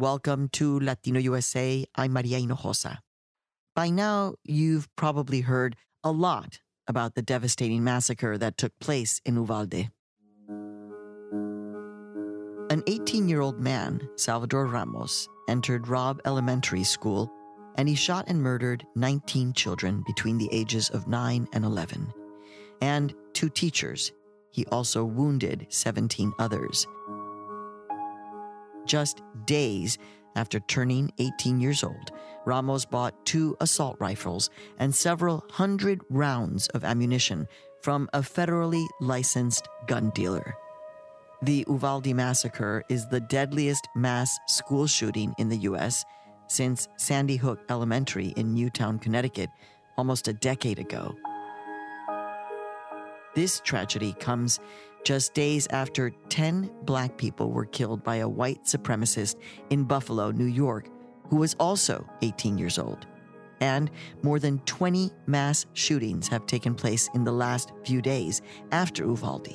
Welcome to Latino USA. I'm Maria Hinojosa. By now, you've probably heard a lot about the devastating massacre that took place in Uvalde. An 18-year-old man, Salvador Ramos, entered Robb Elementary School, and he shot and murdered 19 children between the ages of 9 and 11. And 2 teachers. He also wounded 17 others. Just days after turning 18 years old, Ramos bought 2 assault rifles and several hundred rounds of ammunition from a federally licensed gun dealer. The Uvalde massacre is the deadliest mass school shooting in the U.S. since Sandy Hook Elementary in Newtown, Connecticut, almost a decade ago. This tragedy comes just days after 10 Black people were killed by a white supremacist in Buffalo, New York, who was also 18 years old. And more than 20 mass shootings have taken place in the last few days after Uvalde.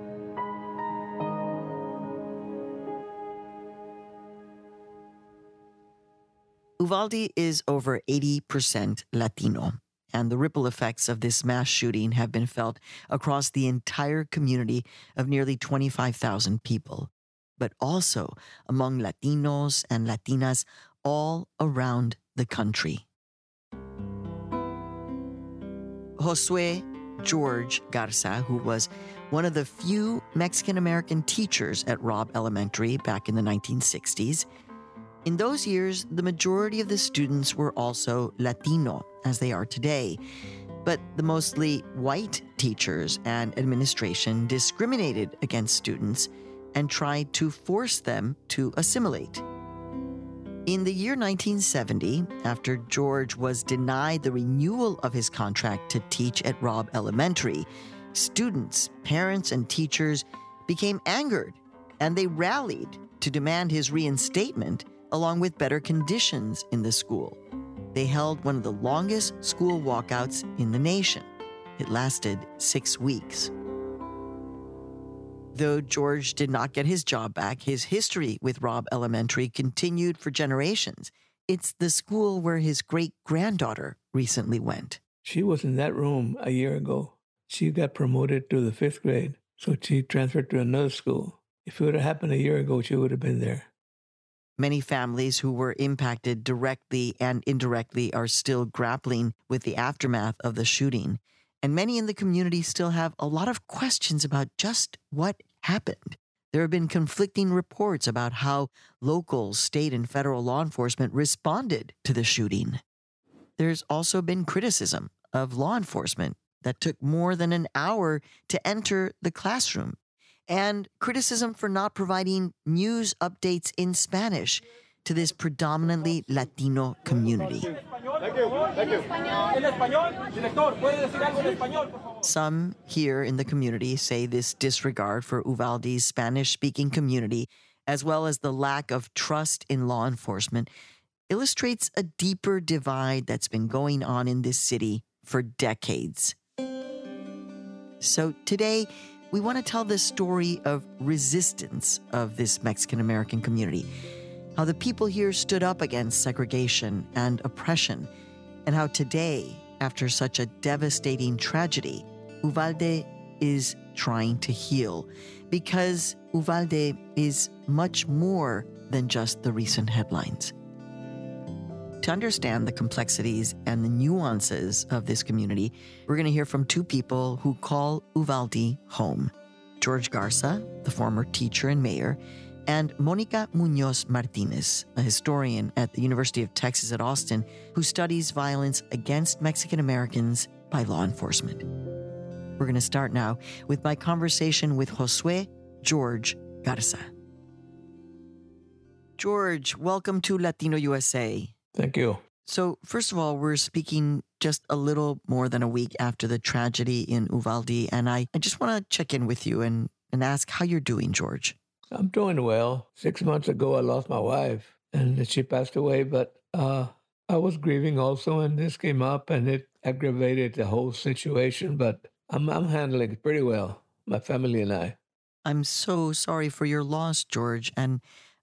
Uvalde is over 80% Latino, and the ripple effects of this mass shooting have been felt across the entire community of nearly 25,000 people, but also among Latinos and Latinas all around the country. Josue George Garza, who was one of the few Mexican-American teachers at Robb Elementary back in the 1960s, in those years, the majority of the students were also Latino, as they are today. But the mostly white teachers and administration discriminated against students and tried to force them to assimilate. In the year 1970, after George was denied the renewal of his contract to teach at Robb Elementary, students, parents, and teachers became angered, and they rallied to demand his reinstatement along with better conditions in the school. They held one of the longest school walkouts in the nation. It lasted 6 weeks. Though George did not get his job back, his history with Robb Elementary continued for generations. It's the school where his great-granddaughter recently went. She was in that room a year ago. She got promoted to the 5th grade, so she transferred to another school. If it would have happened a year ago, she would have been there. Many families who were impacted directly and indirectly are still grappling with the aftermath of the shooting. And many in the community still have a lot of questions about just what happened. There have been conflicting reports about how local, state, and federal law enforcement responded to the shooting. There's also been criticism of law enforcement that took more than an hour to enter the classroom, and criticism for not providing news updates in Spanish to this predominantly Latino community. Some here in the community say this disregard for Uvalde's Spanish-speaking community, as well as the lack of trust in law enforcement, illustrates a deeper divide that's been going on in this city for decades. So today, we want to tell the story of resistance of this Mexican-American community, how the people here stood up against segregation and oppression, and how today, after such a devastating tragedy, Uvalde is trying to heal, because Uvalde is much more than just the recent headlines. To understand the complexities and the nuances of this community, we're going to hear from 2 people who call Uvalde home. George Garza, the former teacher and mayor, and Monica Munoz Martinez, a historian at the University of Texas at Austin who studies violence against Mexican Americans by law enforcement. We're going to start now with my conversation with Josue George Garza. George, welcome to Latino USA. Thank you. So, first of all, we're speaking just a little more than a week after the tragedy in Uvalde, and I just want to check in with you and ask how you're doing, George. I'm doing well. 6 months ago, I lost my wife, and she passed away, but I was grieving also, and this came up, and it aggravated the whole situation, but I'm handling it pretty well, my family and I. I'm so sorry for your loss, George, and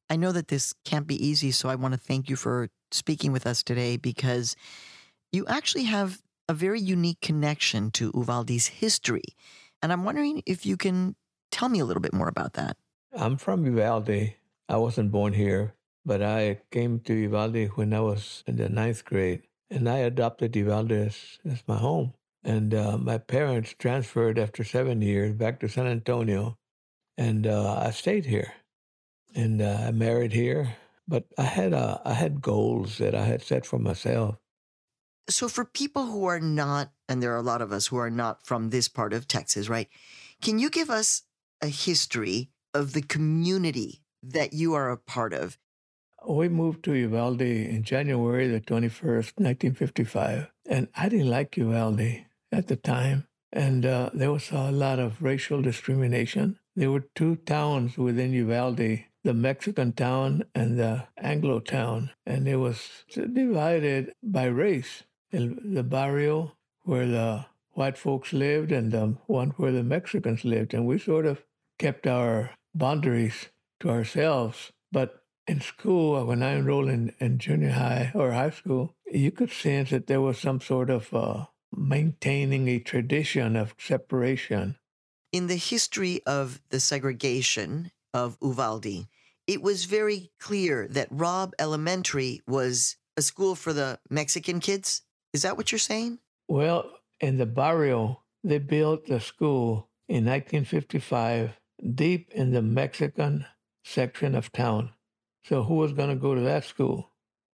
I know that this can't be easy, so I want to thank you for speaking with us today because you actually have a very unique connection to Uvalde's history. And I'm wondering if you can tell me a little bit more about that. I'm from Uvalde. I wasn't born here, but I came to Uvalde when I was in the ninth grade, and I adopted Uvalde as my home. And my parents transferred after 7 years back to San Antonio, and I stayed here. And I married here, but I had goals that I had set for myself. So, for people who are not, and there are a lot of us who are not from this part of Texas, right? Can you give us a history of the community that you are a part of? We moved to Uvalde in January the 21st, 1955, and I didn't like Uvalde at the time. And there was a lot of racial discrimination. There were two towns within Uvalde, the Mexican town and the Anglo town, and it was divided by race. The barrio where the white folks lived and the one where the Mexicans lived. And we sort of kept our boundaries to ourselves. But in school, when I enrolled in junior high or high school, you could sense that there was some sort of maintaining a tradition of separation. In the history of the segregation of Uvalde, it was very clear that Robb Elementary was a school for the Mexican kids. Is that what you're saying? Well, in the barrio, they built the school in 1955 deep in the Mexican section of town. So who was going to go to that school?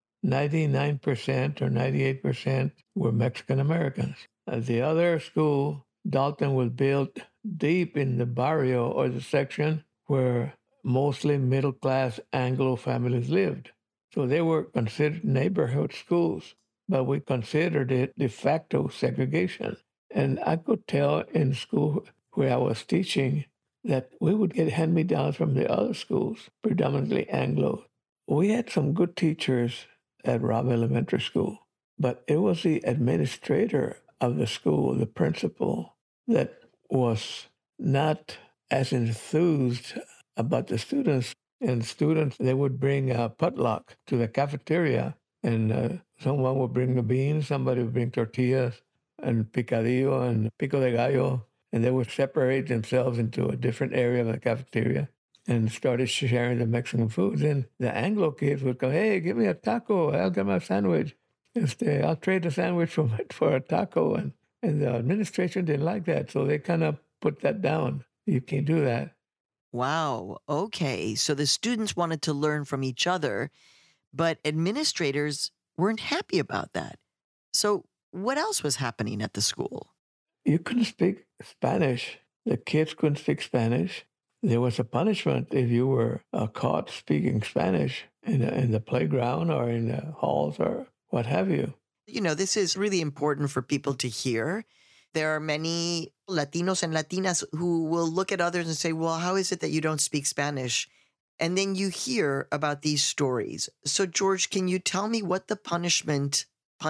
99% or 98% were Mexican Americans. The other school, Dalton, was built deep in the barrio or the section where mostly middle-class Anglo families lived. So they were considered neighborhood schools, but we considered it de facto segregation. And I could tell in school where I was teaching that we would get hand-me-downs from the other schools, predominantly Anglo. We had some good teachers at Robb Elementary School, but it was the administrator of the school, the principal, that was not as enthused about the students. And students, they would bring a potluck to the cafeteria, and someone would bring the beans, somebody would bring tortillas and picadillo and pico de gallo, and they would separate themselves into a different area of the cafeteria and started sharing the Mexican foods. And the Anglo kids would go, hey, give me a taco, I'll get my sandwich. I'll trade the sandwich for a taco. And the administration didn't like that, so they kind of put that down. You can't do that. Wow. Okay. So the students wanted to learn from each other, but administrators weren't happy about that. So what else was happening at the school? You couldn't speak Spanish. The kids couldn't speak Spanish. There was a punishment if you were caught speaking Spanish in the playground or in the halls or what have you. You know, this is really important for people to hear. There are many Latinos and Latinas who will look at others and say, well, how is it that you don't speak Spanish? And then you hear about these stories. So, George, can you tell me what the punishments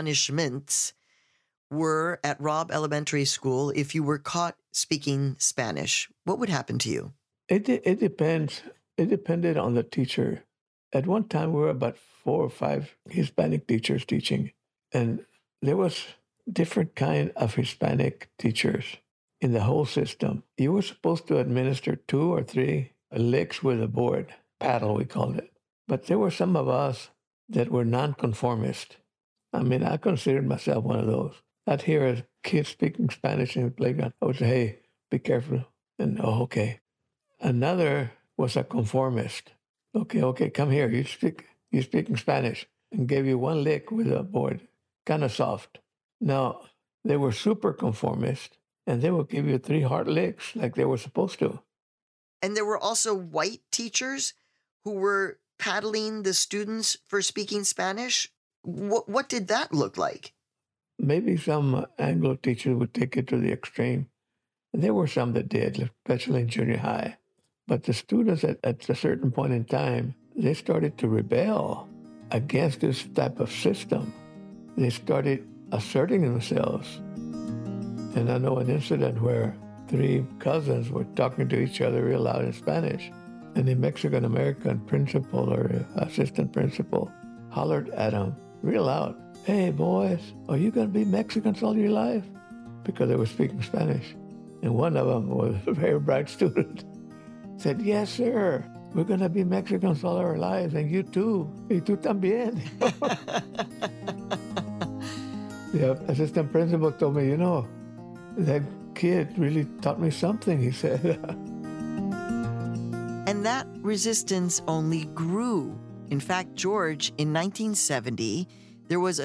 were at Robb Elementary School if you were caught speaking Spanish? What would happen to you? It depends. It depended on the teacher. At one time, we were about 4 or 5 Hispanic teachers teaching, and there was different kind of Hispanic teachers in the whole system. You were supposed to administer 2 or 3 licks with a board, paddle we called it. But there were some of us that were nonconformist. I mean, I considered myself one of those. I'd hear a kid speaking Spanish in the playground. I would say, hey, be careful. And, oh, okay. Another was a conformist. Okay, come here. You're speaking Spanish. And gave you 1 lick with a board, kind of soft. Now, they were super conformist, and they would give you 3 hard licks like they were supposed to. And there were also white teachers who were paddling the students for speaking Spanish. What did that look like? Maybe some Anglo teachers would take it to the extreme. There were some that did, especially in junior high. But the students at a certain point in time, they started to rebel against this type of system. They started asserting themselves. And I know an incident where 3 cousins were talking to each other real loud in Spanish. And the Mexican-American principal or assistant principal hollered at him real loud, "Hey, boys, are you going to be Mexicans all your life?" Because they were speaking Spanish. And one of them was a very bright student. Said, "Yes, sir. We're going to be Mexicans all our lives, and you too. Y tú también." The assistant principal told me, that kid really taught me something, he said. And that resistance only grew. In fact, George, in 1970, there was a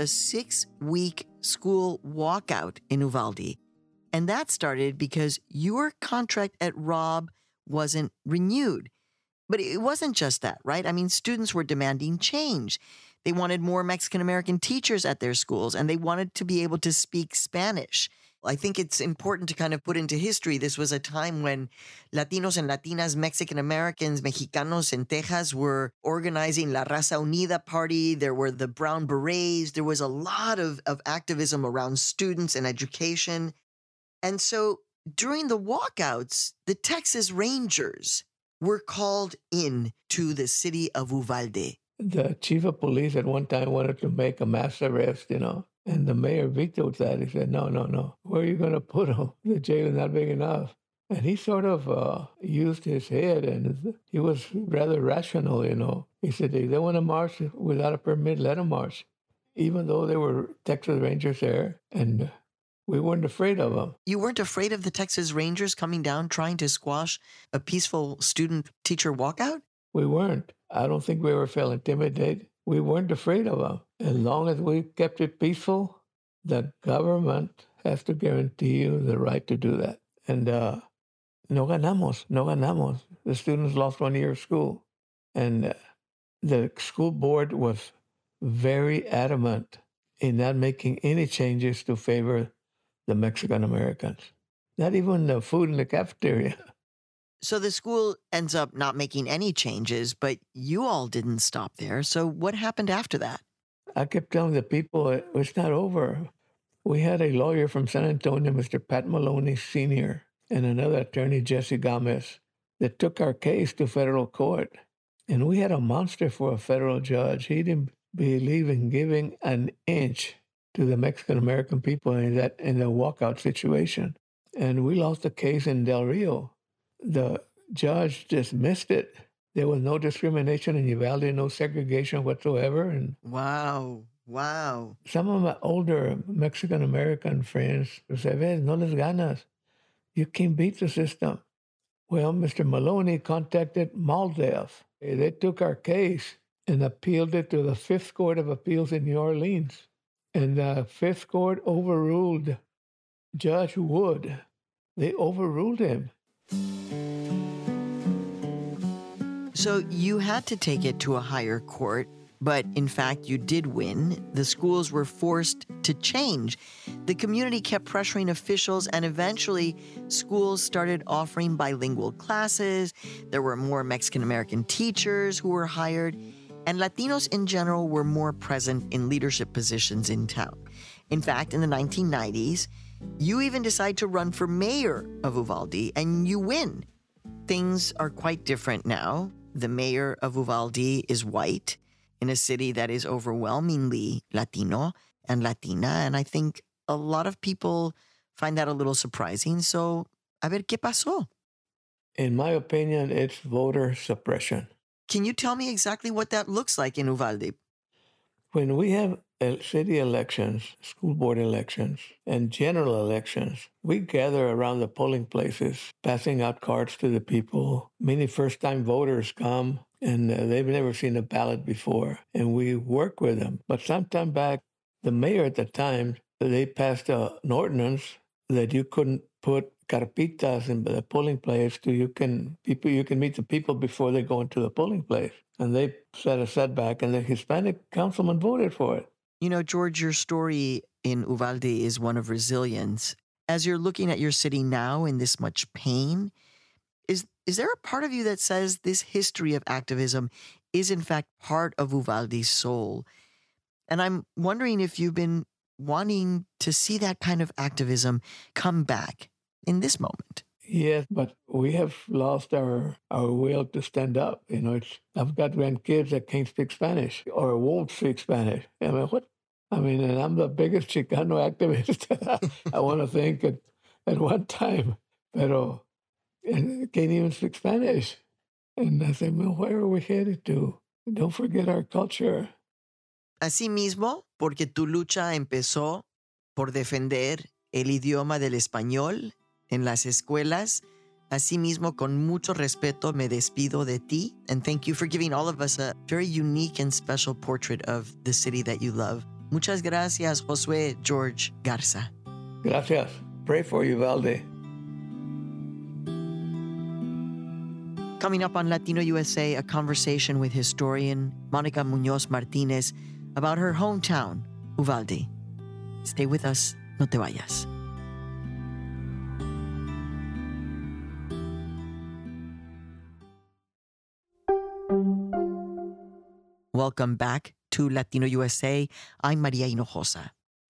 6-week school walkout in Uvalde. And that started because your contract at Robb wasn't renewed. But it wasn't just that, right? I mean, students were demanding change. They wanted more Mexican-American teachers at their schools, and they wanted to be able to speak Spanish. I think it's important to kind of put into history, this was a time when Latinos and Latinas, Mexican-Americans, Mexicanos in Texas were organizing La Raza Unida Party. There were the Brown Berets. There was a lot of activism around students and education. And so during the walkouts, the Texas Rangers were called in to the city of Uvalde. The chief of police at one time wanted to make a mass arrest, and the mayor vetoed that. He said, no. Where are you going to put him? The jail is not big enough. And he sort of used his head, and he was rather rational, He said, if they want to march without a permit, let them march. Even though there were Texas Rangers there, and we weren't afraid of them. You weren't afraid of the Texas Rangers coming down trying to squash a peaceful student-teacher walkout? We weren't. I don't think we ever felt intimidated. We weren't afraid of them. As long as we kept it peaceful, the government has to guarantee you the right to do that. And no ganamos. The students lost 1 year of school. And the school board was very adamant in not making any changes to favor the Mexican Americans. Not even the food in the cafeteria. So the school ends up not making any changes, but you all didn't stop there. So what happened after that? I kept telling the people, it's not over. We had a lawyer from San Antonio, Mr. Pat Maloney Sr., and another attorney, Jesse Gomez, that took our case to federal court. And we had a monster for a federal judge. He didn't believe in giving an inch to the Mexican-American people in the walkout situation. And we lost the case in Del Rio. The judge dismissed it. There was no discrimination in Uvalde, no segregation whatsoever. And Wow. some of my older Mexican-American friends said, no les ganas. You can't beat the system. Well, Mr. Maloney contacted MALDEF. They took our case and appealed it to the Fifth Court of Appeals in New Orleans. And the Fifth Court overruled Judge Wood. They overruled him. So you had to take it to a higher court, but in fact you did win. The schools were forced to change. The community kept pressuring officials, and eventually schools started offering bilingual classes. There were more Mexican-American teachers who were hired, and Latinos in general were more present in leadership positions in town. In fact, in the 1990s, you even decide to run for mayor of Uvalde, and you win. Things are quite different now. The mayor of Uvalde is white in a city that is overwhelmingly Latino and Latina, and I think a lot of people find that a little surprising. So, a ver, ¿qué pasó? In my opinion, it's voter suppression. Can you tell me exactly what that looks like in Uvalde? When we have city elections, school board elections, and general elections, we gather around the polling places, passing out cards to the people. Many first-time voters come, and they've never seen a ballot before, and we work with them. But sometime back, the mayor at the time, they passed an ordinance that you couldn't put carpitas in the polling place you can meet the people before they go into the polling place. And they set a setback, and the Hispanic councilman voted for it. You know, George, your story in Uvalde is one of resilience. As you're looking at your city now in this much pain, is there a part of you that says this history of activism is in fact part of Uvalde's soul? And I'm wondering if you've been wanting to see that kind of activism come back in this moment. Yes, but we have lost our will to stand up. I've got grandkids that can't speak Spanish or won't speak Spanish. I mean, what? I mean, and I'm the biggest Chicano activist I want to think at one time, pero and can't even speak Spanish. And I said, well, where are we headed to? Don't forget our culture. Asimismo, porque tu lucha empezó por defender el idioma del español en las escuelas, asimismo, con mucho respeto me despido de ti, and thank you for giving all of us a very unique and special portrait of the city that you love. Muchas gracias, Josué George Garza. Gracias. Pray for Uvalde. Coming up on Latino USA, a conversation with historian Monica Muñoz Martinez about her hometown, Uvalde. Stay with us, no te vayas. Welcome back to Latino USA. I'm Maria Hinojosa.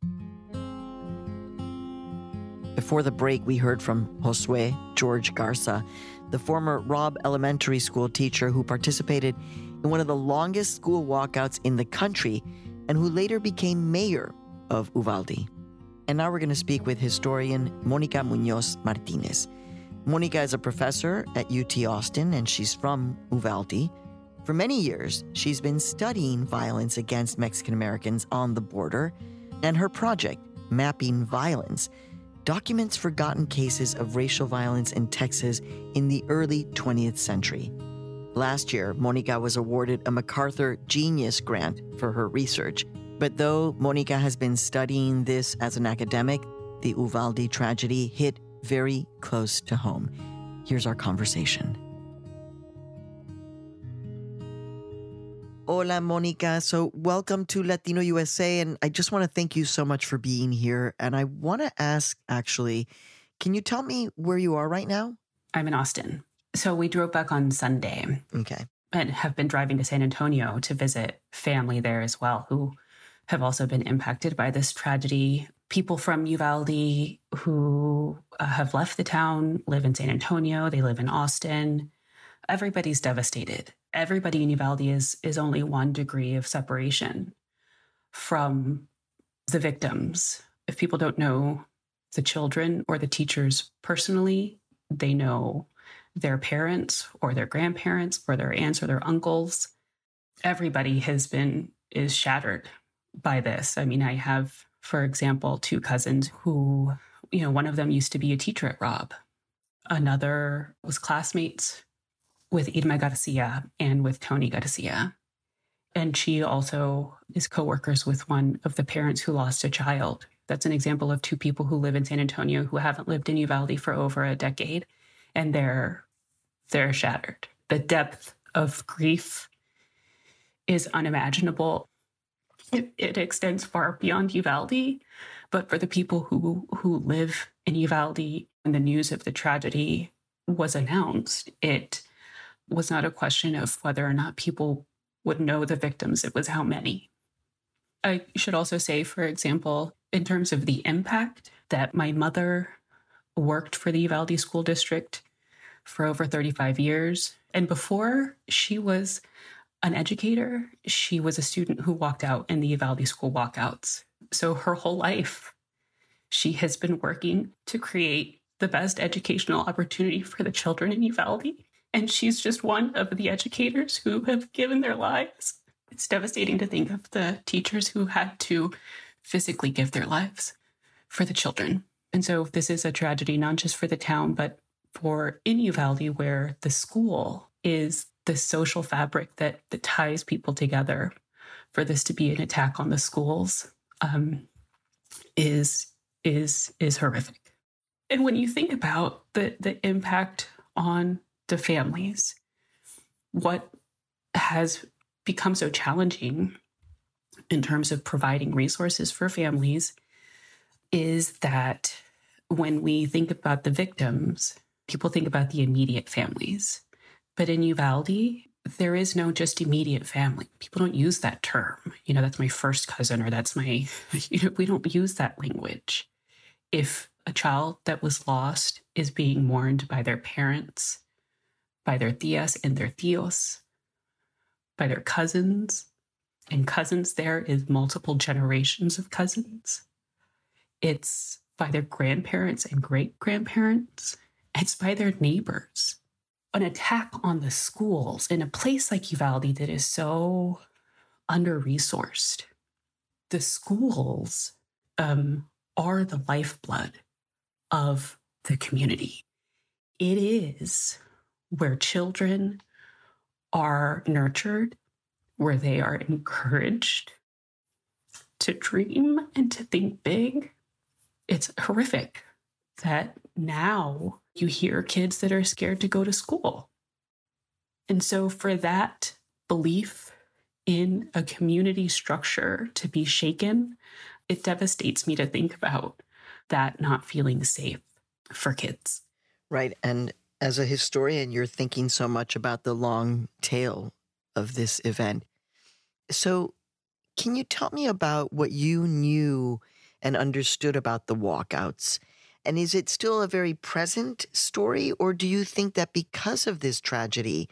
Before the break, we heard from Josué George Garza, the former Robb Elementary School teacher who participated in one of the longest school walkouts in the country and who later became mayor of Uvalde. And now we're going to speak with historian Monica Muñoz Martinez. Monica is a professor at UT Austin, and she's from Uvalde. For many years, she's been studying violence against Mexican Americans on the border, and her project, Mapping Violence, documents forgotten cases of racial violence in Texas in the early 20th century. Last year, Monica was awarded a MacArthur Genius Grant for her research. But though Monica has been studying this as an academic, the Uvalde tragedy hit very close to home. Here's our conversation. Hola, Monica. So welcome to Latino USA, and I just want to thank you so much for being here. And I want to ask, actually, can you tell me where you are right now? I'm in Austin. So we drove back on Sunday. Okay. And have been driving to San Antonio to visit family there as well, who have also been impacted by this tragedy. People from Uvalde who have left the town, live in San Antonio, they live in Austin. Everybody's devastated. Everybody in Uvalde is only 1 degree of separation from the victims. If people don't know the children or the teachers personally, they know their parents or their grandparents or their aunts or their uncles. Everybody is shattered by this. I mean, I have, for example, 2 cousins who, one of them used to be a teacher at Robb. Another was classmates with Irma Garcia and with Tony Garcia. And she also is co-workers with one of the parents who lost a child. That's an example of 2 people who live in San Antonio who haven't lived in Uvalde for over a decade, and they're shattered. The depth of grief is unimaginable. It extends far beyond Uvalde, but for the people who live in Uvalde, when the news of the tragedy was announced, it was not a question of whether or not people would know the victims. It was how many. I should also say, for example, in terms of the impact, that my mother worked for the Uvalde School District for over 35 years. And before she was an educator, she was a student who walked out in the Uvalde school walkouts. So her whole life, she has been working to create the best educational opportunity for the children in Uvalde. And she's just one of the educators who have given their lives. It's devastating to think of the teachers who had to physically give their lives for the children. And so this is a tragedy, not just for the town, but for in Uvalde, where the school is the social fabric that ties people together. For this to be an attack on the schools is horrific. And when you think about the impact on the families, what has become so challenging in terms of providing resources for families is that when we think about the victims, people think about the immediate families. But in Uvalde, there is no just immediate family. People don't use that term. That's my first cousin, or that's my, we don't use that language. If a child that was lost is being mourned by their parents, by their tías and their tíos, by their cousins, and cousins there is multiple generations of cousins. It's by their grandparents and great-grandparents. It's by their neighbors. An attack on the schools in a place like Uvalde that is so under-resourced. The schools are the lifeblood of the community. It is where children are nurtured, where they are encouraged to dream and to think big. It's horrific that now you hear kids that are scared to go to school. And so for that belief in a community structure to be shaken, it devastates me to think about that not feeling safe for kids. Right. And as a historian, you're thinking so much about the long tail of this event. So can you tell me about what you knew and understood about the walkouts? And is it still a very present story, or do you think that because of this tragedy,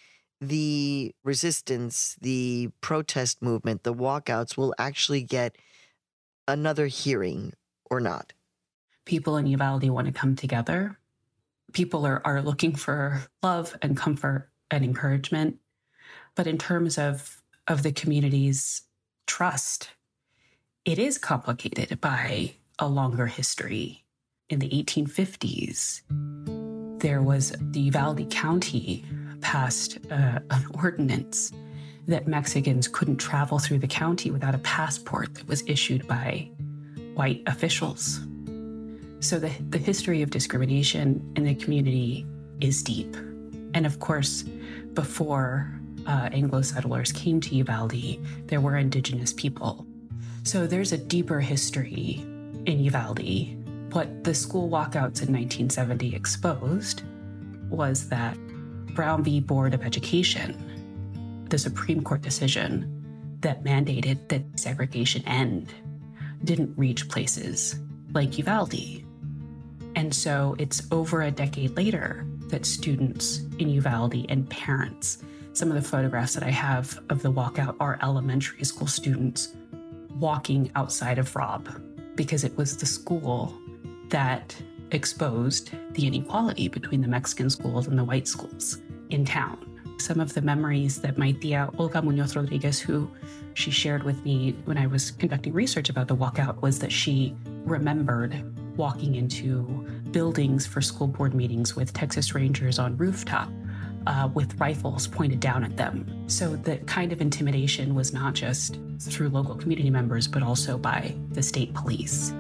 the resistance, the protest movement, the walkouts will actually get another hearing or not? People in Uvalde want to come together. People are looking for love and comfort and encouragement. But in terms of the community's trust, it is complicated by a longer history. In the 1850s, there was the Uvalde County passed an ordinance that Mexicans couldn't travel through the county without a passport that was issued by white officials. So the history of discrimination in the community is deep. And of course, before Anglo settlers came to Uvalde, there were indigenous people. So there's a deeper history in Uvalde. What the school walkouts in 1970 exposed was that Brown v. Board of Education, the Supreme Court decision that mandated that segregation end, didn't reach places like Uvalde. And so it's over a decade later that students in Uvalde and parents, some of the photographs that I have of the walkout are elementary school students walking outside of Robb, because it was the school that exposed the inequality between the Mexican schools and the white schools in town. Some of the memories that my tia Olga Munoz Rodriguez, who she shared with me when I was conducting research about the walkout, was that she remembered walking into buildings for school board meetings with Texas Rangers on rooftop with rifles pointed down at them. So the kind of intimidation was not just through local community members, but also by the state police.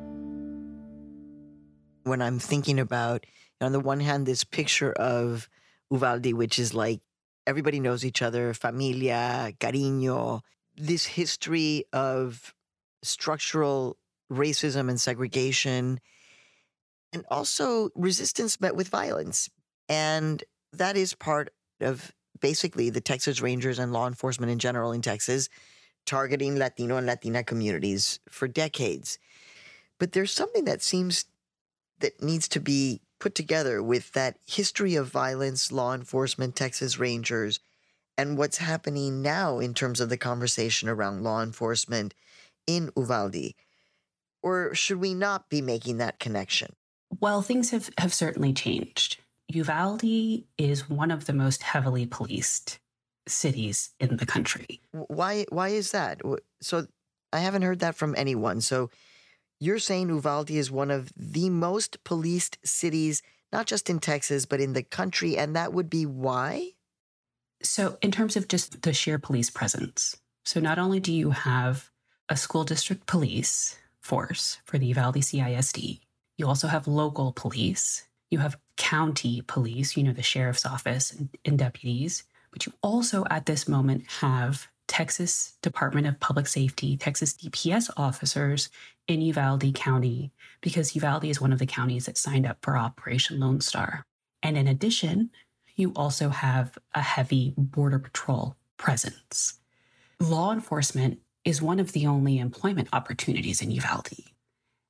When I'm thinking about, on the one hand, this picture of Uvalde, which is like everybody knows each other, familia, cariño, this history of structural racism and segregation, and also resistance met with violence. And that is part of basically the Texas Rangers and law enforcement in general in Texas targeting Latino and Latina communities for decades. But there's something that seems that needs to be put together with that history of violence, law enforcement, Texas Rangers, and what's happening now in terms of the conversation around law enforcement in Uvalde. Or should we not be making that connection? Well, things have certainly changed. Uvalde is one of the most heavily policed cities in the country. Why is that? So I haven't heard that from anyone. So you're saying Uvalde is one of the most policed cities, not just in Texas, but in the country, and that would be why? So in terms of just the sheer police presence, so not only do you have a school district police force for the Uvalde CISD, you also have local police, you have county police, the sheriff's office and deputies, but you also at this moment have Texas Department of Public Safety, Texas DPS officers in Uvalde County, because Uvalde is one of the counties that signed up for Operation Lone Star. And in addition, you also have a heavy Border Patrol presence. Law enforcement is one of the only employment opportunities in Uvalde.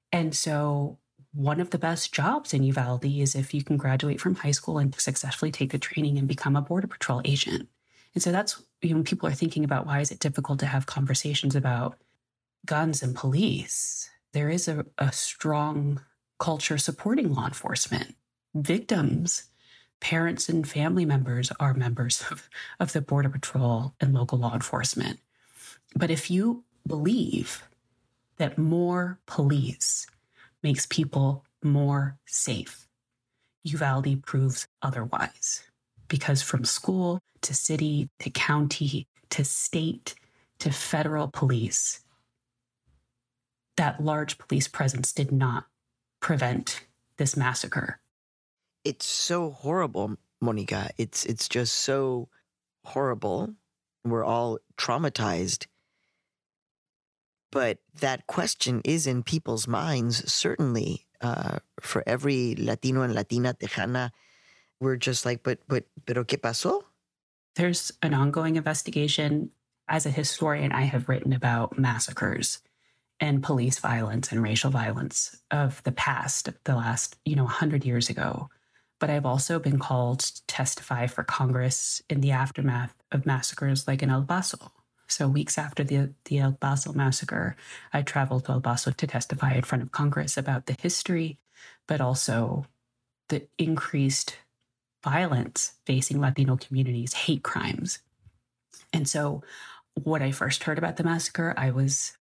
And so one of the best jobs in Uvalde is if you can graduate from high school and successfully take the training and become a Border Patrol agent. And so that's, people are thinking about why is it difficult to have conversations about guns and police. There is a strong culture supporting law enforcement. Victims, parents and family members are members of the Border Patrol and local law enforcement. But if you believe that more police makes people more safe, Uvalde proves otherwise. Because from school to city to county to state to federal police, that large police presence did not prevent this massacre. It's so horrible, Monica. It's just so horrible. We're all traumatized. But that question is in people's minds, certainly. For every Latino and Latina Tejana, we're just like, pero ¿qué pasó? There's an ongoing investigation. As a historian, I have written about massacres and police violence and racial violence of the past, the last, 100 years ago. But I've also been called to testify for Congress in the aftermath of massacres like in El Paso. So weeks after the El Paso massacre, I traveled to El Paso to testify in front of Congress about the history, but also the increased violence facing Latino communities, hate crimes. And so when I first heard about the massacre, I was,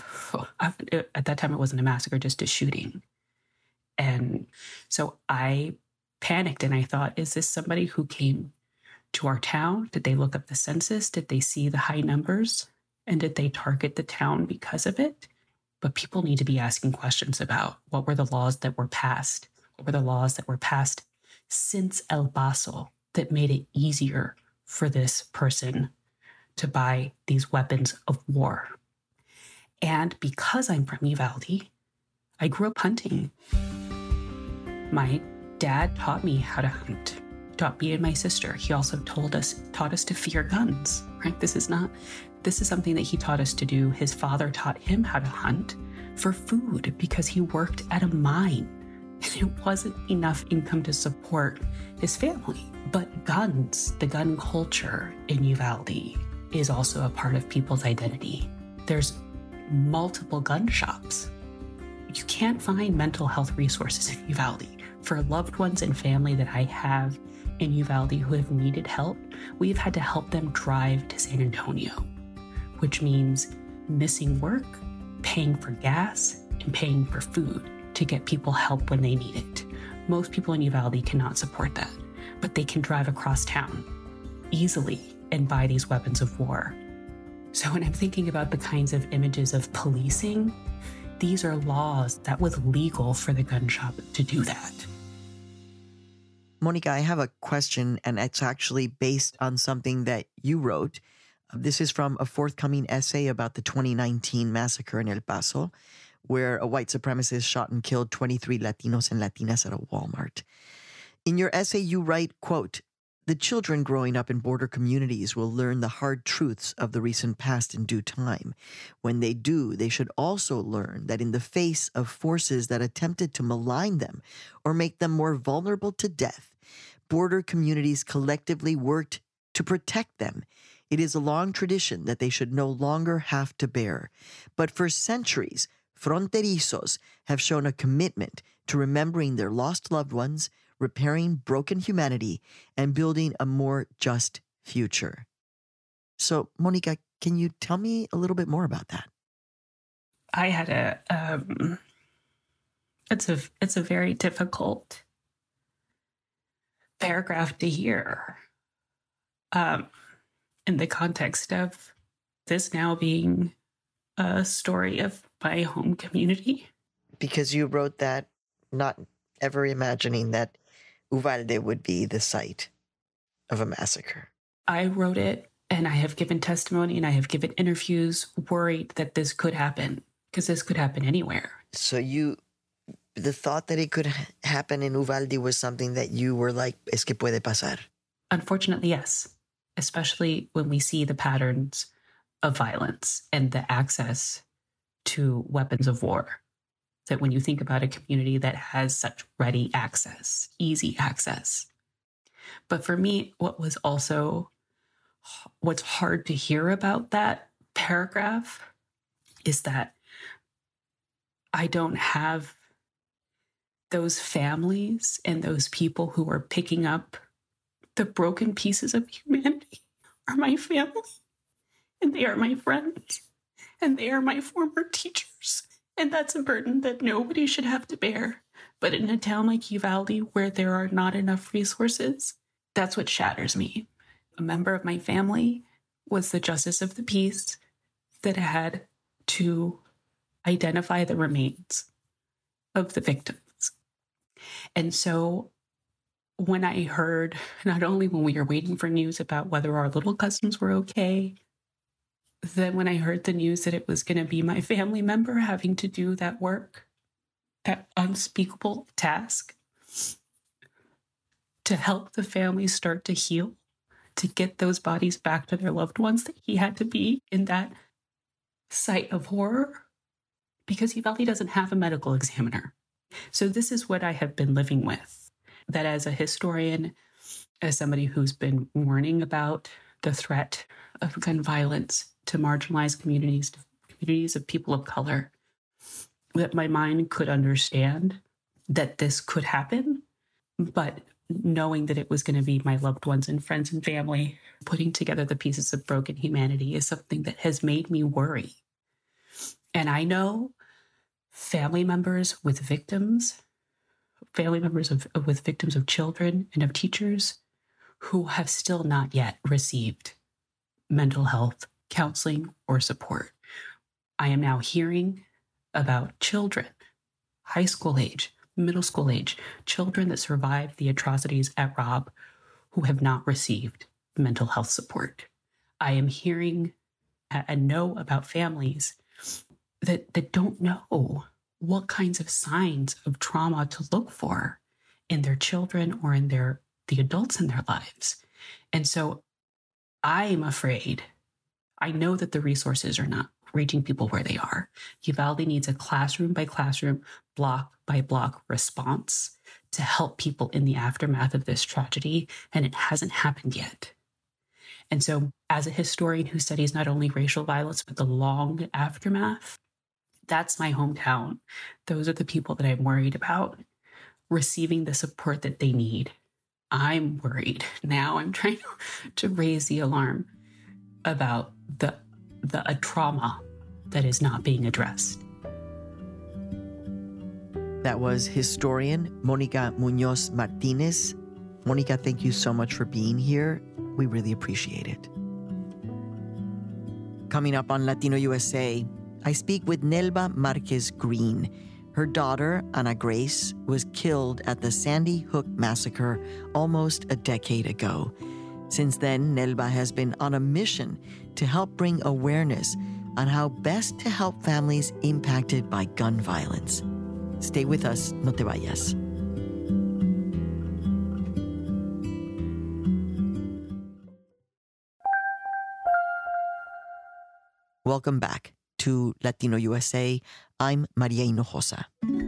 at that time it wasn't a massacre, just a shooting. And so I panicked and I thought, is this somebody who came to our town? Did they look up the census? Did they see the high numbers? And did they target the town because of it? But people need to be asking questions about what were the laws that were passed? What were the laws that were passed since El Paso that made it easier for this person to buy these weapons of war? And because I'm from Uvalde, I grew up hunting. My dad taught me how to hunt. He taught me and my sister. He also taught us to fear guns, right? This is something that he taught us to do. His father taught him how to hunt for food because he worked at a mine. And it wasn't enough income to support his family. But guns, the gun culture in Uvalde is also a part of people's identity. There's multiple gun shops. You can't find mental health resources in Uvalde. For loved ones and family that I have in Uvalde who have needed help, we've had to help them drive to San Antonio, which means missing work, paying for gas, and paying for food to get people help when they need it. Most people in Uvalde cannot support that, but they can drive across town easily and buy these weapons of war. So when I'm thinking about the kinds of images of policing, these are laws that was legal for the gun shop to do that. Monica, I have a question, and it's actually based on something that you wrote. This is from a forthcoming essay about the 2019 massacre in El Paso, where a white supremacist shot and killed 23 Latinos and Latinas at a Walmart. In your essay, you write, quote, "The children growing up in border communities will learn the hard truths of the recent past in due time. When they do, they should also learn that in the face of forces that attempted to malign them or make them more vulnerable to death, border communities collectively worked to protect them. It is a long tradition that they should no longer have to bear. But for centuries, fronterizos have shown a commitment to remembering their lost loved ones, repairing broken humanity, and building a more just future." So, Monica, can you tell me a little bit more about that? I had it's a very difficult paragraph to hear in the context of this now being a story of my home community. Because you wrote that not ever imagining that Uvalde would be the site of a massacre. I wrote it, and I have given testimony, and I have given interviews worried that this could happen, because this could happen anywhere. So the thought that it could happen in Uvalde was something that you were like, es que puede pasar. Unfortunately, yes. Especially when we see the patterns of violence and the access to weapons of war that when you think about a community that has such ready access, easy access. But for me, what's hard to hear about that paragraph is that I don't have those families and those people who are picking up the broken pieces of humanity are my family, and they are my friends, and they are my former teachers. And that's a burden that nobody should have to bear. But in a town like Uvalde, where there are not enough resources, that's what shatters me. A member of my family was the justice of the peace that had to identify the remains of the victims. And so when I heard, not only when we were waiting for news about whether our little cousins were okay, then when I heard the news that it was going to be my family member having to do that work, that unspeakable task, to help the family start to heal, to get those bodies back to their loved ones, that he had to be in that site of horror, because Uvalde doesn't have a medical examiner. So this is what I have been living with, that as a historian, as somebody who's been warning about the threat of gun violence to marginalized communities, to communities of people of color, that my mind could understand that this could happen, but knowing that it was going to be my loved ones and friends and family putting together the pieces of broken humanity is something that has made me worry. And I know family members with victims, with victims of children and of teachers who have still not yet received mental health counseling or support. I am now hearing about children, high school age, middle school age, children that survived the atrocities at Robb who have not received mental health support. I am hearing and know about families that don't know what kinds of signs of trauma to look for in their children or in the adults in their lives. And so I'm afraid. I know that the resources are not reaching people where they are. Uvalde needs a classroom by classroom, block by block response to help people in the aftermath of this tragedy, and it hasn't happened yet. And so as a historian who studies not only racial violence, but the long aftermath, that's my hometown. Those are the people that I'm worried about receiving the support that they need. I'm worried. Now I'm trying to raise the alarm about a trauma that is not being addressed. That was historian Monica Munoz Martinez. Monica, thank you so much for being here. We really appreciate it. Coming up on Latino USA, I speak with Nelva Marquez Green. Her daughter, Ana Grace, was killed at the Sandy Hook massacre almost a decade ago. Since then, Nelva has been on a mission to help bring awareness on how best to help families impacted by gun violence. Stay with us, no te vayas. Welcome back to Latino USA. I'm Maria Hinojosa.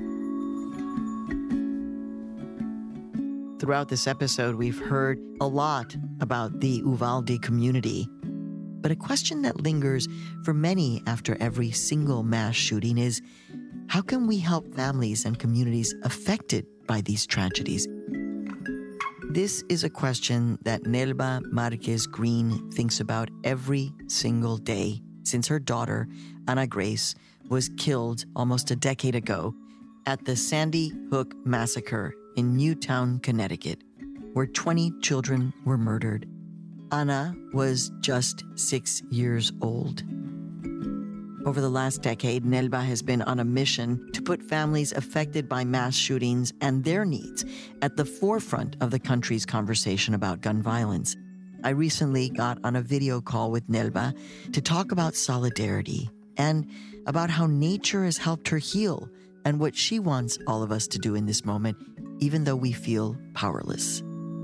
Throughout this episode, we've heard a lot about the Uvalde community. But a question that lingers for many after every single mass shooting is, how can we help families and communities affected by these tragedies? This is a question that Nelva Marquez Green thinks about every single day since her daughter, Ana Grace, was killed almost a decade ago at the Sandy Hook massacre in Newtown, Connecticut, where 20 children were murdered. Ana was just 6 years old. Over the last decade, Nelva has been on a mission to put families affected by mass shootings and their needs at the forefront of the country's conversation about gun violence. I recently got on a video call with Nelva to talk about solidarity and about how nature has helped her heal and what she wants all of us to do in this moment, even though we feel powerless.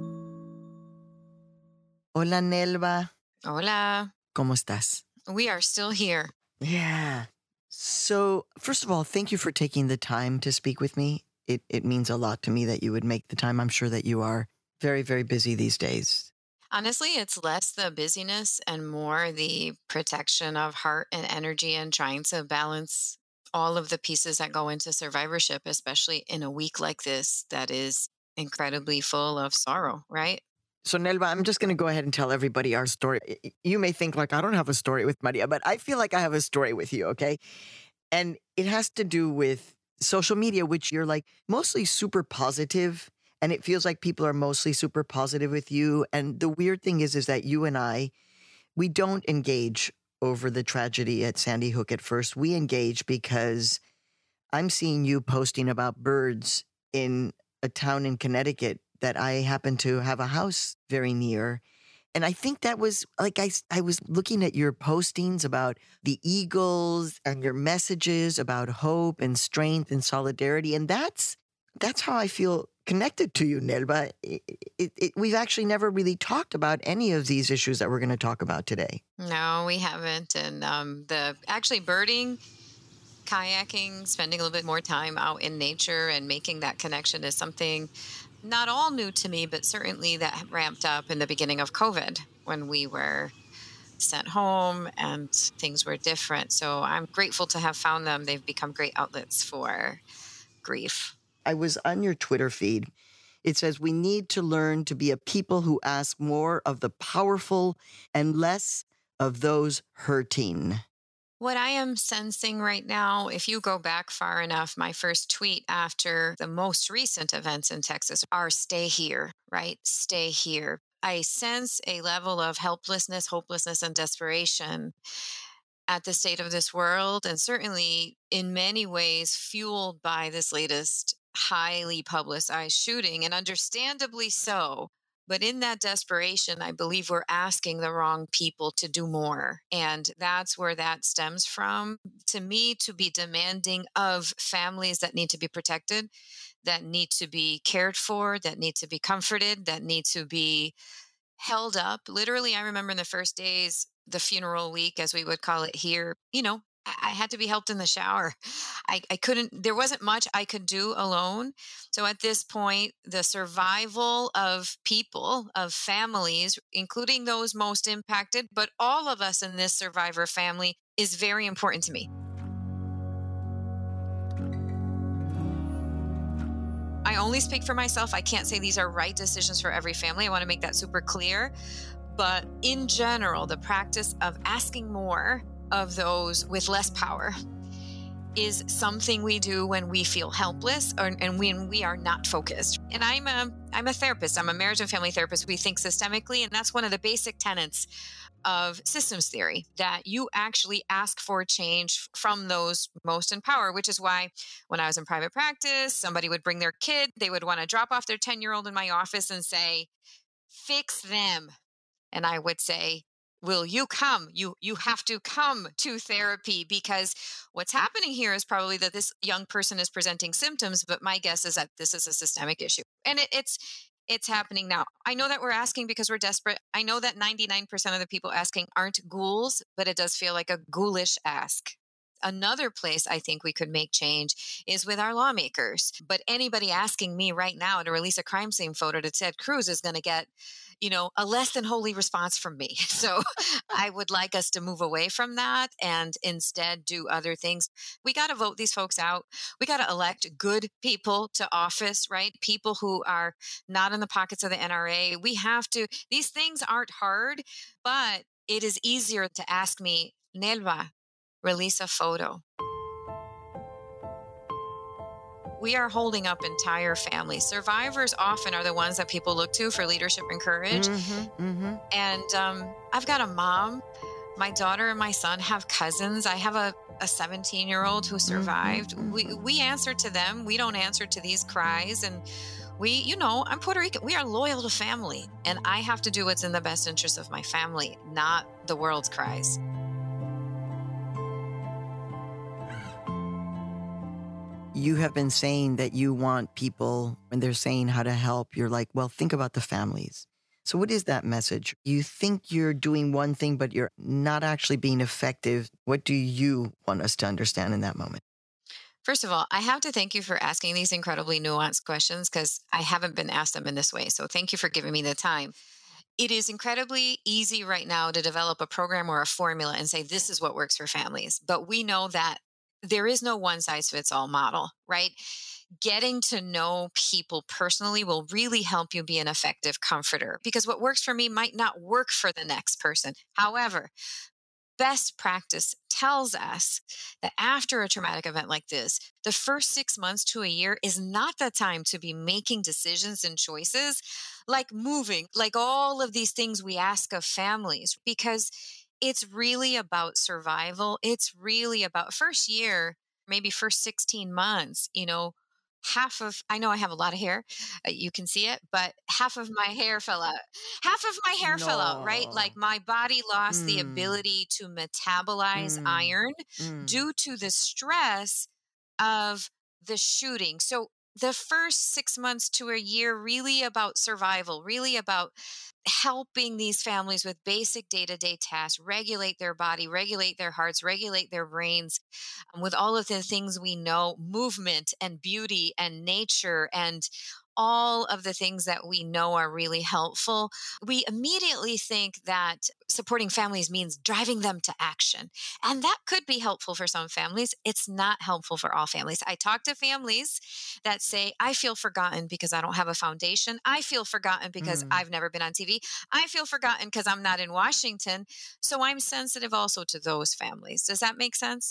Hola, Nelva. Hola. ¿Cómo estás? We are still here. Yeah. So, first of all, thank you for taking the time to speak with me. It means a lot to me that you would make the time. I'm sure that you are very, very busy these days. Honestly, it's less the busyness and more the protection of heart and energy and trying to balance all of the pieces that go into survivorship, especially in a week like this that is incredibly full of sorrow, right? So, Nelva, I'm just going to go ahead and tell everybody our story. You may think like I don't have a story with Maria, but I feel like I have a story with you, okay? And it has to do with social media, which you're like mostly super positive, and it feels like people are mostly super positive with you. And the weird thing is that you and I, we don't engage over the tragedy at Sandy Hook at first. We engage because I'm seeing you posting about birds in a town in Connecticut that I happen to have a house very near. And I think that was like I was looking at your postings about the eagles and your messages about hope and strength and solidarity. And that's how I feel connected to you, Nelva. We've actually never really talked about any of these issues that we're going to talk about today. No, we haven't. And the actually birding, kayaking, spending a little bit more time out in nature and making that connection is something not all new to me, but certainly that ramped up in the beginning of COVID when we were sent home and things were different. So I'm grateful to have found them. They've become great outlets for grief. I was on your Twitter feed. It says, we need to learn to be a people who ask more of the powerful and less of those hurting. What I am sensing right now, if you go back far enough, my first tweet after the most recent events in Texas are stay here, right? Stay here. I sense a level of helplessness, hopelessness, and desperation at the state of this world, and certainly in many ways fueled by this latest highly publicized shooting, and understandably so. But in that desperation, I believe we're asking the wrong people to do more. And that's where that stems from. To me, to be demanding of families that need to be protected, that need to be cared for, that need to be comforted, that need to be held up. Literally, I remember in the first days, the funeral week, as we would call it here, I had to be helped in the shower. I couldn't, there wasn't much I could do alone. So at this point, the survival of people, of families, including those most impacted, but all of us in this survivor family is very important to me. I only speak for myself. I can't say these are right decisions for every family. I want to make that super clear. But in general, the practice of asking more of those with less power is something we do when we feel helpless and when we are not focused. And I'm a therapist. I'm a marriage and family therapist. We think systemically, and that's one of the basic tenets of systems theory, that you actually ask for change from those most in power, which is why when I was in private practice, somebody would bring their kid, they would want to drop off their 10-year-old in my office and say, fix them. And I would say, will you come? You have to come to therapy, because what's happening here is probably that this young person is presenting symptoms, but my guess is that this is a systemic issue. And it's happening now. I know that we're asking because we're desperate. I know that 99% of the people asking aren't ghouls, but it does feel like a ghoulish ask. Another place I think we could make change is with our lawmakers. But anybody asking me right now to release a crime scene photo to Ted Cruz is going to get, a less than holy response from me. So I would like us to move away from that and instead do other things. We got to vote these folks out. We got to elect good people to office, right? People who are not in the pockets of the NRA. We have to, these things aren't hard, but it is easier to ask me, Nelva, release a photo. We are holding up entire families. Survivors often are the ones that people look to for leadership and courage. And I've got a mom. My daughter and my son have cousins. I have a 17-year-old who survived. We answer to them. We don't answer to these cries. And I'm Puerto Rican. We are loyal to family. And I have to do what's in the best interest of my family, not the world's cries. You have been saying that you want people, when they're saying how to help, you're like, well, think about the families. So what is that message? You think you're doing one thing, but you're not actually being effective. What do you want us to understand in that moment? First of all, I have to thank you for asking these incredibly nuanced questions because I haven't been asked them in this way. So thank you for giving me the time. It is incredibly easy right now to develop a program or a formula and say, this is what works for families. But we know that there is no one size fits all model, right? Getting to know people personally will really help you be an effective comforter because what works for me might not work for the next person. However, best practice tells us that after a traumatic event like this, the first 6 months to a year is not the time to be making decisions and choices like moving, like all of these things we ask of families, because it's really about survival. It's really about first year, maybe first 16 months, I know I have a lot of hair. You can see it, but half of my hair fell out. Half of my hair fell out, right? Like my body lost the ability to metabolize iron due to the stress of the shooting. So the first 6 months to a year, really about survival, really about helping these families with basic day-to-day tasks, regulate their body, regulate their hearts, regulate their brains, with all of the things we know, movement and beauty and nature and all of the things that we know are really helpful. We immediately think that supporting families means driving them to action. And that could be helpful for some families. It's not helpful for all families. I talk to families that say, I feel forgotten because I don't have a foundation. I feel forgotten because I've never been on TV. I feel forgotten because I'm not in Washington. So I'm sensitive also to those families. Does that make sense?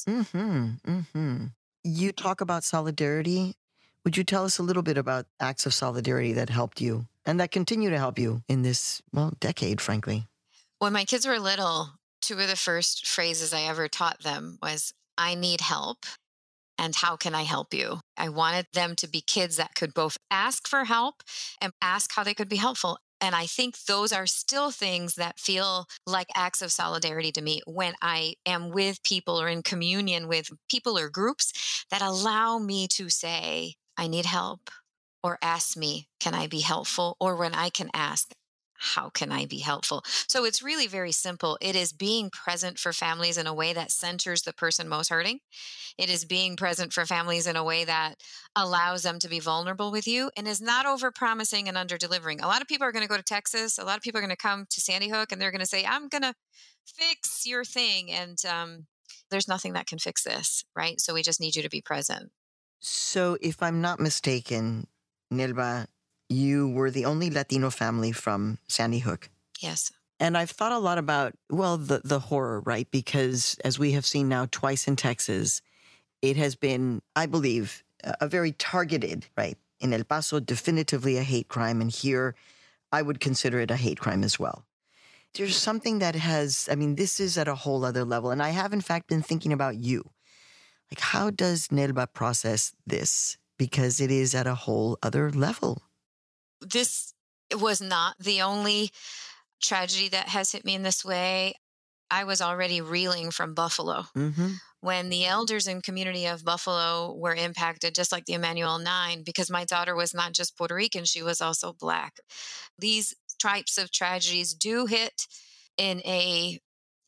You talk about solidarity. Would you tell us a little bit about acts of solidarity that helped you and that continue to help you in this, decade, frankly? When my kids were little, two of the first phrases I ever taught them was, I need help. And how can I help you? I wanted them to be kids that could both ask for help and ask how they could be helpful. And I think those are still things that feel like acts of solidarity to me when I am with people or in communion with people or groups that allow me to say, I need help, or ask me, can I be helpful? Or when I can ask, how can I be helpful? So it's really very simple. It is being present for families in a way that centers the person most hurting. It is being present for families in a way that allows them to be vulnerable with you and is not over-promising and under-delivering. A lot of people are going to go to Texas. A lot of people are going to come to Sandy Hook and they're going to say, I'm going to fix your thing. And there's nothing that can fix this, right? So we just need you to be present. So if I'm not mistaken, Nelva, you were the only Latino family from Sandy Hook. Yes. And I've thought a lot about, the horror, right? Because as we have seen now twice in Texas, it has been, I believe, a very targeted, right? In El Paso, definitively a hate crime. And here, I would consider it a hate crime as well. There's something that this is at a whole other level. And I have, in fact, been thinking about you. Like, how does Nelva process this? Because it is at a whole other level. This was not the only tragedy that has hit me in this way. I was already reeling from Buffalo. When the elders and community of Buffalo were impacted, just like the Emanuel 9, because my daughter was not just Puerto Rican, she was also Black. These types of tragedies do hit in a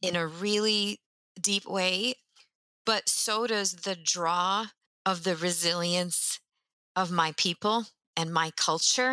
really deep way, but so does the draw of the resilience of my people and my culture.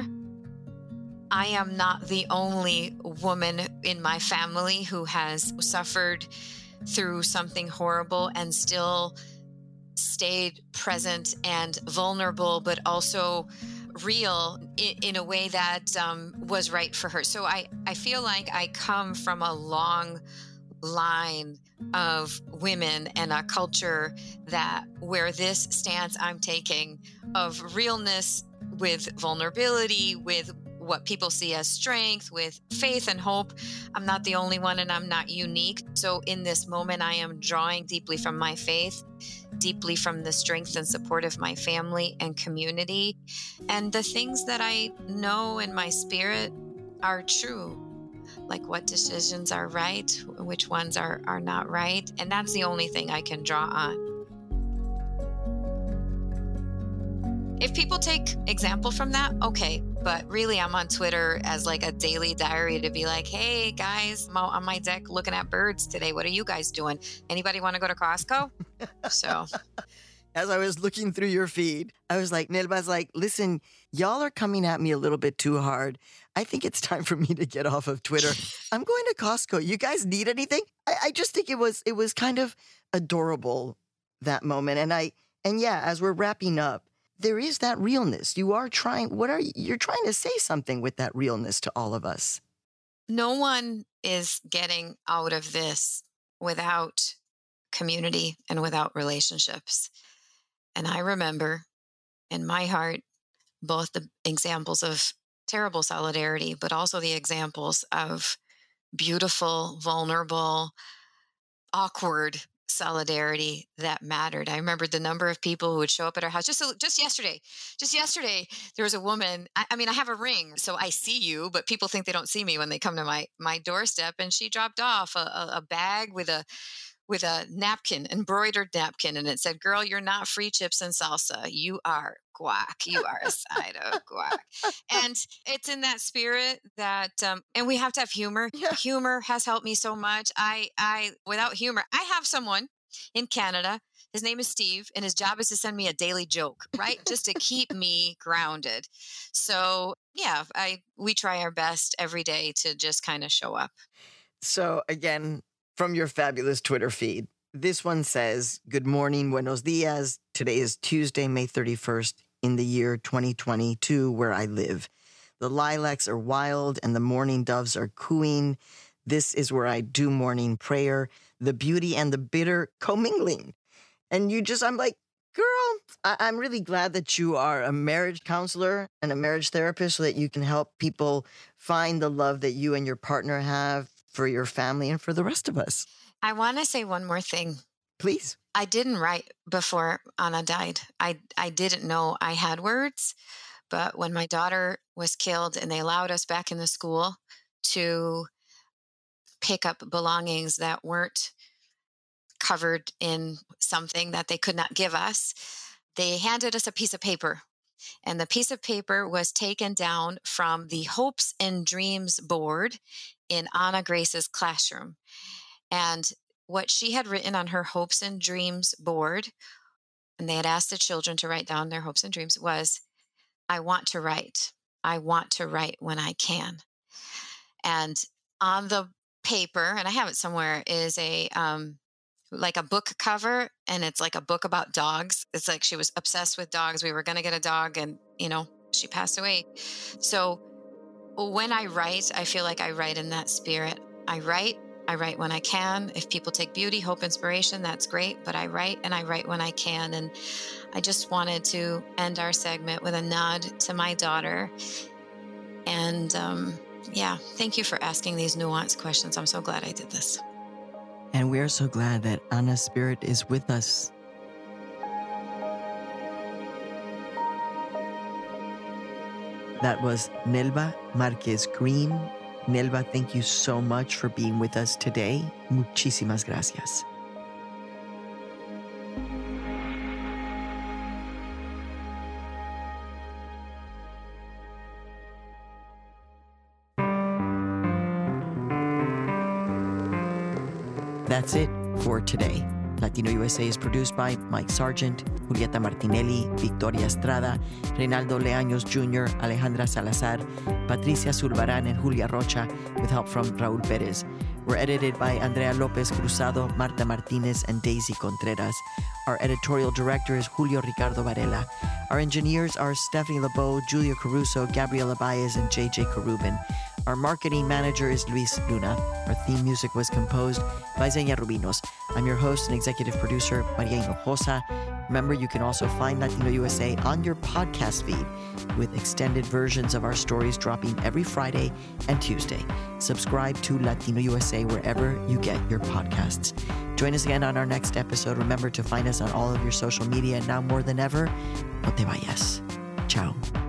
I am not the only woman in my family who has suffered through something horrible and still stayed present and vulnerable, but also real in a way that was right for her. So I feel like I come from a long line of women and a culture where this stance I'm taking of realness with vulnerability, with what people see as strength, with faith and hope. I'm not the only one and I'm not unique. So in this moment, I am drawing deeply from my faith, deeply from the strength and support of my family and community. And the things that I know in my spirit are true. Like what decisions are right, which ones are not right. And that's the only thing I can draw on. If people take example from that, okay. but really I'm on Twitter as like a daily diary to be like, hey guys, I'm out on my deck looking at birds today. What are you guys doing? Anybody want to go to Costco? So as I was looking through your feed, I was like, Nelva's like, listen, y'all are coming at me a little bit too hard. I think it's time for me to get off of Twitter. I'm going to Costco. You guys need anything? I just think it was kind of adorable, that moment. And yeah, as we're wrapping up, there is that realness. You're trying to say something with that realness to all of us. No one is getting out of this without community and without relationships. And I remember in my heart, both the examples of terrible solidarity, but also the examples of beautiful, vulnerable, awkward solidarity that mattered. I remember the number of people who would show up at our house. Just yesterday, there was a woman. I mean, I have a ring, so I see you, but people think they don't see me when they come to my doorstep. And she dropped off a bag with a napkin, embroidered napkin, and it said, "Girl, you're not free chips and salsa. You are guac. You are a side of guac." And it's in that spirit that, and we have to have humor. Yeah. Humor has helped me so much. Without humor, I have someone in Canada. His name is Steve, and his job is to send me a daily joke, right? Just to keep me grounded. So yeah, we try our best every day to just kind of show up. So again, from your fabulous Twitter feed, this one says, "Good morning, buenos dias. Today is Tuesday, May 31st in the year 2022 where I live. The lilacs are wild and the morning doves are cooing. This is where I do morning prayer, the beauty and the bitter commingling." And I'm like, girl, I'm really glad that you are a marriage counselor and a marriage therapist so that you can help people find the love that you and your partner have for your family and for the rest of us. I want to say one more thing. Please. I didn't write before Anna died. I didn't know I had words, but when my daughter was killed and they allowed us back in the school to pick up belongings that weren't covered in something that they could not give us, they handed us a piece of paper. And the piece of paper was taken down from the Hopes and Dreams board in Anna Grace's classroom. And what she had written on her Hopes and Dreams board, and they had asked the children to write down their hopes and dreams, was, "I want to write. I want to write when I can." And on the paper, and I have it somewhere, is like a book cover, and it's like a book about dogs. It's like she was obsessed with dogs. We were going to get a dog, and, she passed away. So when I write, I feel like I write in that spirit. I write when I can. If people take beauty, hope, inspiration, that's great. But I write, and I write when I can. And I just wanted to end our segment with a nod to my daughter. And thank you for asking these nuanced questions. I'm so glad I did this. And we're so glad that Anna's spirit is with us. That was Nelva Marquez Green. Nelva, thank you so much for being with us today. Muchísimas gracias. That's it for today. Latino USA is produced by Mike Sargent, Julieta Martinelli, Victoria Estrada, Reynaldo Leaños Jr., Alejandra Salazar, Patricia Zulbarán, and Julia Rocha, with help from Raúl Pérez. We're edited by Andrea López Cruzado, Marta Martinez, and Daisy Contreras. Our editorial director is Julio Ricardo Varela. Our engineers are Stephanie Lebeau, Julia Caruso, Gabriela Baez, and JJ Karubin. Our marketing manager is Luis Luna. Our theme music was composed by Zenia Rubinos. I'm your host and executive producer, Maria Hinojosa. Remember, you can also find Latino USA on your podcast feed with extended versions of our stories dropping every Friday and Tuesday. Subscribe to Latino USA wherever you get your podcasts. Join us again on our next episode. Remember to find us on all of your social media. Now more than ever, no te vayas. Ciao.